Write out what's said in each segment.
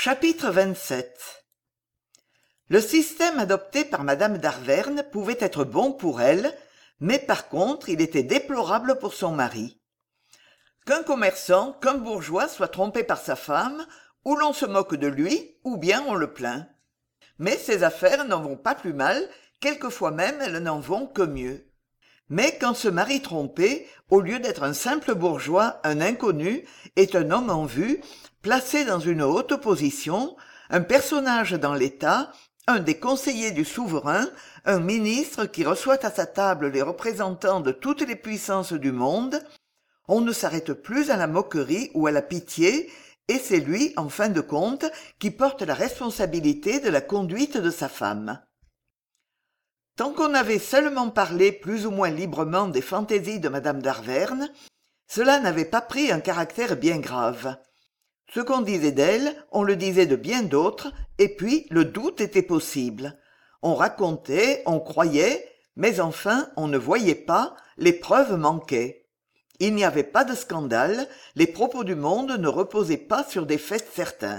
Chapitre 27. Le système adopté par madame d'Arverne pouvait être bon pour elle, mais par contre il était déplorable pour son mari. Qu'un commerçant, qu'un bourgeois soit trompé par sa femme, ou l'on se moque de lui, ou bien on le plaint. Mais ses affaires n'en vont pas plus mal, quelquefois même elles n'en vont que mieux. Mais quand ce mari trompé, au lieu d'être un simple bourgeois, un inconnu, est un homme en vue, placé dans une haute position, un personnage dans l'État, un des conseillers du souverain, un ministre qui reçoit à sa table les représentants de toutes les puissances du monde, on ne s'arrête plus à la moquerie ou à la pitié, et c'est lui, en fin de compte, qui porte la responsabilité de la conduite de sa femme. Tant qu'on avait seulement parlé plus ou moins librement des fantaisies de madame d'Arverne, cela n'avait pas pris un caractère bien grave. Ce qu'on disait d'elle, on le disait de bien d'autres, et puis le doute était possible. On racontait, on croyait, mais enfin on ne voyait pas, les preuves manquaient. Il n'y avait pas de scandale, les propos du monde ne reposaient pas sur des faits certains.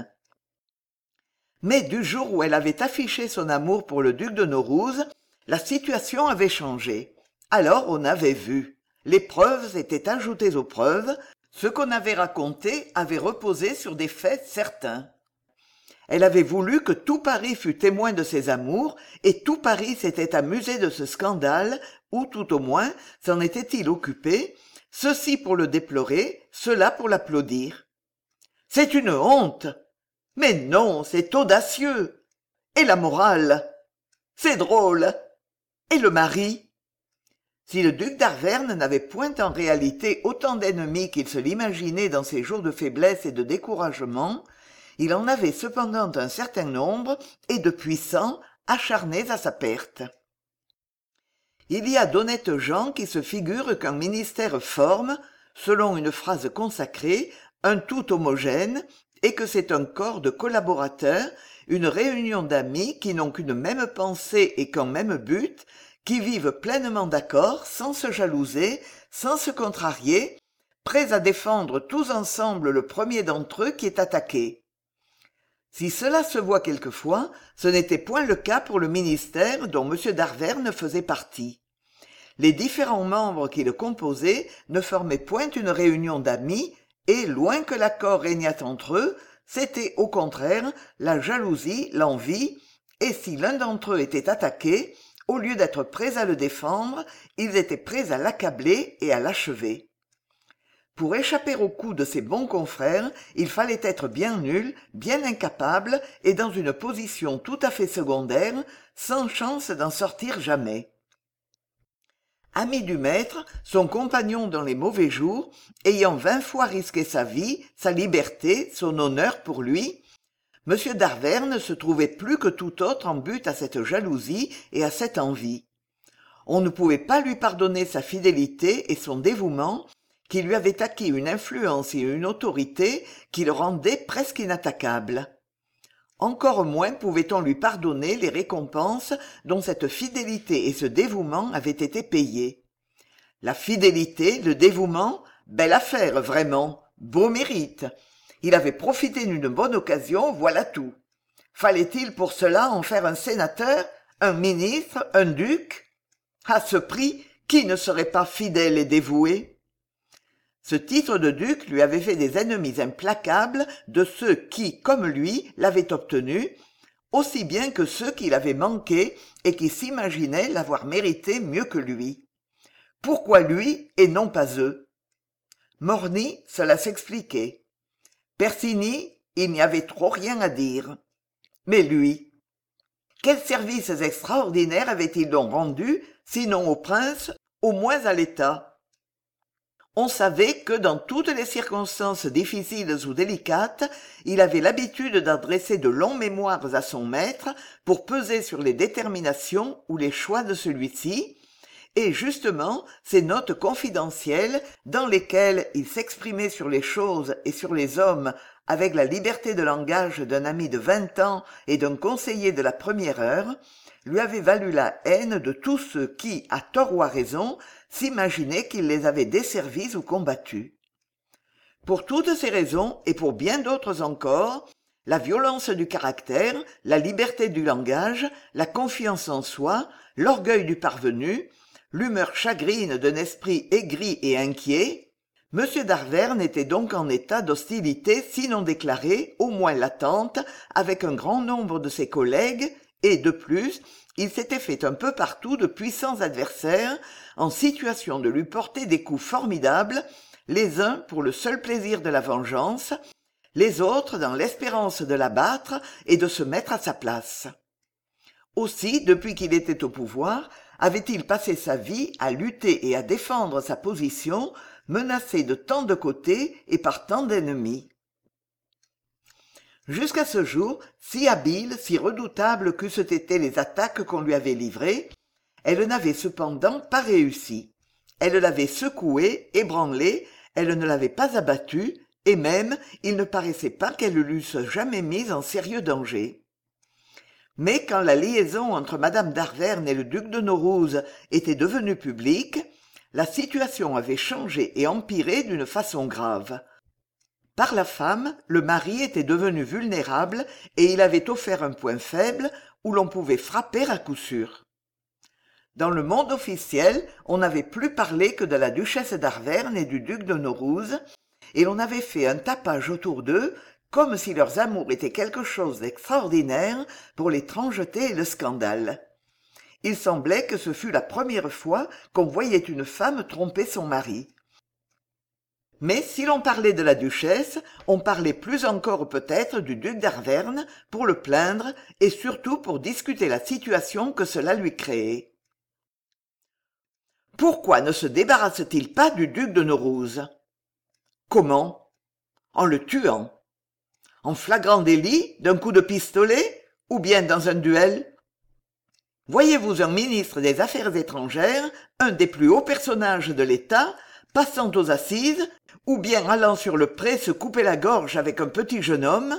Mais du jour où elle avait affiché son amour pour le duc de Naurouze, la situation avait changé. Alors on avait vu. Les preuves étaient ajoutées aux preuves. Ce qu'on avait raconté avait reposé sur des faits certains. Elle avait voulu que tout Paris fût témoin de ses amours, et tout Paris s'était amusé de ce scandale, ou tout au moins s'en était-il occupé, ceci pour le déplorer, cela pour l'applaudir. C'est une honte. Mais non, c'est audacieux. Et la morale? C'est drôle. Et le mari? Si le duc d'Arverne n'avait point en réalité autant d'ennemis qu'il se l'imaginait dans ses jours de faiblesse et de découragement, il en avait cependant un certain nombre, et de puissants, acharnés à sa perte. Il y a d'honnêtes gens qui se figurent qu'un ministère forme, selon une phrase consacrée, un tout homogène, et que c'est un corps de collaborateurs, une réunion d'amis qui n'ont qu'une même pensée et qu'un même but, qui vivent pleinement d'accord, sans se jalouser, sans se contrarier, prêts à défendre tous ensemble le premier d'entre eux qui est attaqué. Si cela se voit quelquefois, ce n'était point le cas pour le ministère dont M. d'Arverne faisait partie. Les différents membres qui le composaient ne formaient point une réunion d'amis, et, loin que l'accord régnât entre eux, c'était au contraire la jalousie, l'envie, et si l'un d'entre eux était attaqué, au lieu d'être prêts à le défendre, ils étaient prêts à l'accabler et à l'achever. Pour échapper au coup de ses bons confrères, il fallait être bien nul, bien incapable et dans une position tout à fait secondaire, sans chance d'en sortir jamais. Ami du maître, son compagnon dans les mauvais jours, ayant 20 fois risqué sa vie, sa liberté, son honneur pour lui, M. d'Arverne se trouvait plus que tout autre en butte à cette jalousie et à cette envie. On ne pouvait pas lui pardonner sa fidélité et son dévouement, qui lui avaient acquis une influence et une autorité qui le rendaient presque inattaquable. Encore moins pouvait-on lui pardonner les récompenses dont cette fidélité et ce dévouement avaient été payés. La fidélité, le dévouement, belle affaire vraiment, beau mérite. Il avait profité d'une bonne occasion, voilà tout. Fallait-il pour cela en faire un sénateur, un ministre, un duc? À ce prix, qui ne serait pas fidèle et dévoué? Ce titre de duc lui avait fait des ennemis implacables de ceux qui, comme lui, l'avaient obtenu, aussi bien que ceux qui l'avaient manqué et qui s'imaginaient l'avoir mérité mieux que lui. Pourquoi lui et non pas eux? Morny, cela s'expliquait. Persigny, il n'y avait trop rien à dire. Mais lui, quels services extraordinaires avait-il donc rendus, sinon au prince, au moins à l'État? On savait que dans toutes les circonstances difficiles ou délicates, il avait l'habitude d'adresser de longs mémoires à son maître pour peser sur les déterminations ou les choix de celui-ci, et justement ces notes confidentielles dans lesquelles il s'exprimait sur les choses et sur les hommes avec la liberté de langage d'un ami de 20 ans et d'un conseiller de la première heure, lui avaient valu la haine de tous ceux qui, à tort ou à raison, s'imaginaient qu'il les avait desservis ou combattus. Pour toutes ces raisons, et pour bien d'autres encore, La violence du caractère, la liberté du langage, la confiance en soi, l'orgueil du parvenu, l'humeur chagrine d'un esprit aigri et inquiet, M. d'Arverne était donc en état d'hostilité sinon déclarée, au moins latente, avec un grand nombre de ses collègues, et, de plus, il s'était fait un peu partout de puissants adversaires, en situation de lui porter des coups formidables, les uns pour le seul plaisir de la vengeance, les autres dans l'espérance de l'abattre et de se mettre à sa place. Aussi, depuis qu'il était au pouvoir, avait-il passé sa vie à lutter et à défendre sa position, menacé de tant de côtés et par tant d'ennemis. Jusqu'à ce jour, si habile, si redoutable qu'eussent été les attaques qu'on lui avait livrées, elle n'avait cependant pas réussi. Elle l'avait secoué, ébranlé, elle ne l'avait pas abattu, et même il ne paraissait pas qu'elle l'eusse jamais mise en sérieux danger. Mais quand la liaison entre madame d'Arverne et le duc de Naurouz était devenue publique, la situation avait changé et empiré d'une façon grave. Par la femme, le mari était devenu vulnérable et il avait offert un point faible où l'on pouvait frapper à coup sûr. Dans le monde officiel, on n'avait plus parlé que de la duchesse d'Arverne et du duc de Naurouz, et l'on avait fait un tapage autour d'eux comme si leurs amours étaient quelque chose d'extraordinaire pour l'étrangeté et le scandale. Il semblait que ce fût la première fois qu'on voyait une femme tromper son mari. Mais si l'on parlait de la duchesse, on parlait plus encore peut-être du duc d'Arverne pour le plaindre et surtout pour discuter la situation que cela lui créait. Pourquoi ne se débarrasse-t-il pas du duc de Naurouz? Comment? En le tuant. En flagrant délit, d'un coup de pistolet, ou bien dans un duel? Voyez-vous un ministre des Affaires étrangères, un des plus hauts personnages de l'État, passant aux assises, ou bien allant sur le pré se couper la gorge avec un petit jeune homme?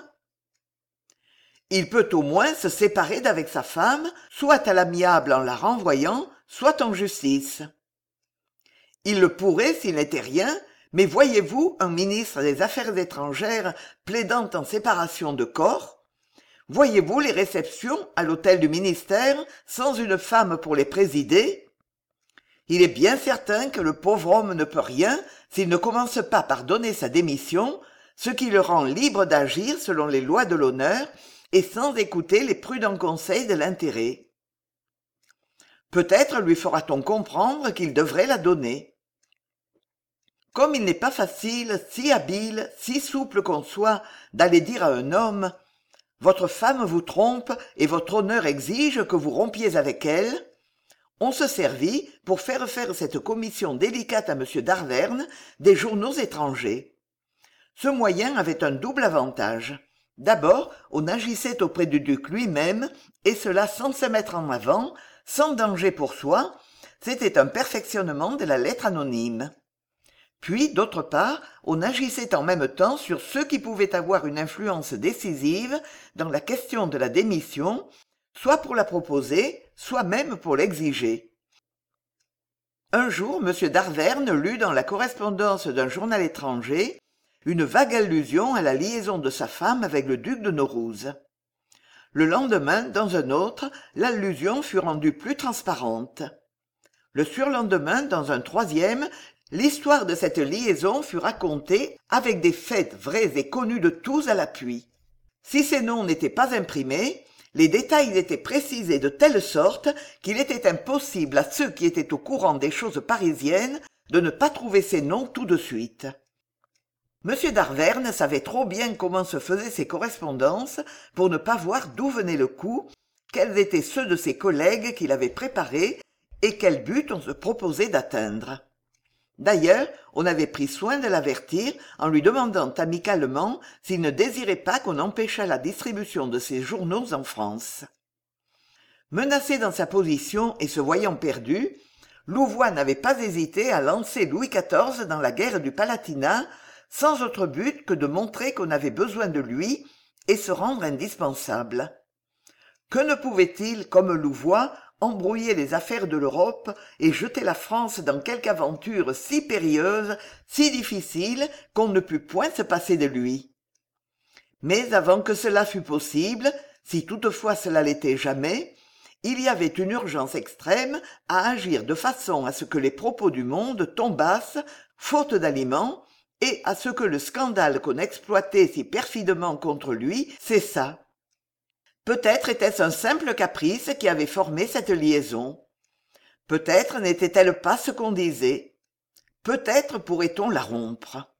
Il peut au moins se séparer d'avec sa femme, soit à l'amiable en la renvoyant, soit en justice. Il le pourrait s'il n'était rien, mais voyez-vous un ministre des Affaires étrangères plaidant en séparation de corps? Voyez-vous les réceptions à l'hôtel du ministère sans une femme pour les présider? Il est bien certain que le pauvre homme ne peut rien s'il ne commence pas par donner sa démission, ce qui le rend libre d'agir selon les lois de l'honneur et sans écouter les prudents conseils de l'intérêt. Peut-être lui fera-t-on comprendre qu'il devrait la donner. Comme il n'est pas facile, si habile, si souple qu'on soit, d'aller dire à un homme « Votre femme vous trompe et votre honneur exige que vous rompiez avec elle », on se servit, pour faire cette commission délicate à M. d'Arverne, des journaux étrangers. Ce moyen avait un double avantage. D'abord, on agissait auprès du duc lui-même, et cela sans se mettre en avant, sans danger pour soi, c'était un perfectionnement de la lettre anonyme. Puis, d'autre part, on agissait en même temps sur ceux qui pouvaient avoir une influence décisive dans la question de la démission, soit pour la proposer, soit même pour l'exiger. Un jour, M. d'Arverne lut dans la correspondance d'un journal étranger une vague allusion à la liaison de sa femme avec le duc de Naurouz. Le lendemain, dans un autre, l'allusion fut rendue plus transparente. Le surlendemain, dans un troisième, l'histoire de cette liaison fut racontée avec des faits vrais et connus de tous à l'appui. Si ces noms n'étaient pas imprimés, les détails étaient précisés de telle sorte qu'il était impossible à ceux qui étaient au courant des choses parisiennes de ne pas trouver ces noms tout de suite. M. d'Arverne savait trop bien comment se faisaient ces correspondances pour ne pas voir d'où venait le coup, quels étaient ceux de ses collègues qu'il avait préparés et quel but on se proposait d'atteindre. D'ailleurs, on avait pris soin de l'avertir en lui demandant amicalement s'il ne désirait pas qu'on empêchât la distribution de ses journaux en France. Menacé dans sa position et se voyant perdu, Louvois n'avait pas hésité à lancer Louis XIV dans la guerre du Palatinat, sans autre but que de montrer qu'on avait besoin de lui et se rendre indispensable. Que ne pouvait-il, comme Louvois, embrouiller les affaires de l'Europe et jeter la France dans quelque aventure si périlleuse, si difficile, qu'on ne put point se passer de lui? Mais avant que cela fût possible, si toutefois cela l'était jamais, il y avait une urgence extrême à agir de façon à ce que les propos du monde tombassent, faute d'aliments, et à ce que le scandale qu'on exploitait si perfidement contre lui cessât. Peut-être était-ce un simple caprice qui avait formé cette liaison. Peut-être n'était-elle pas ce qu'on disait. Peut-être pourrait-on la rompre.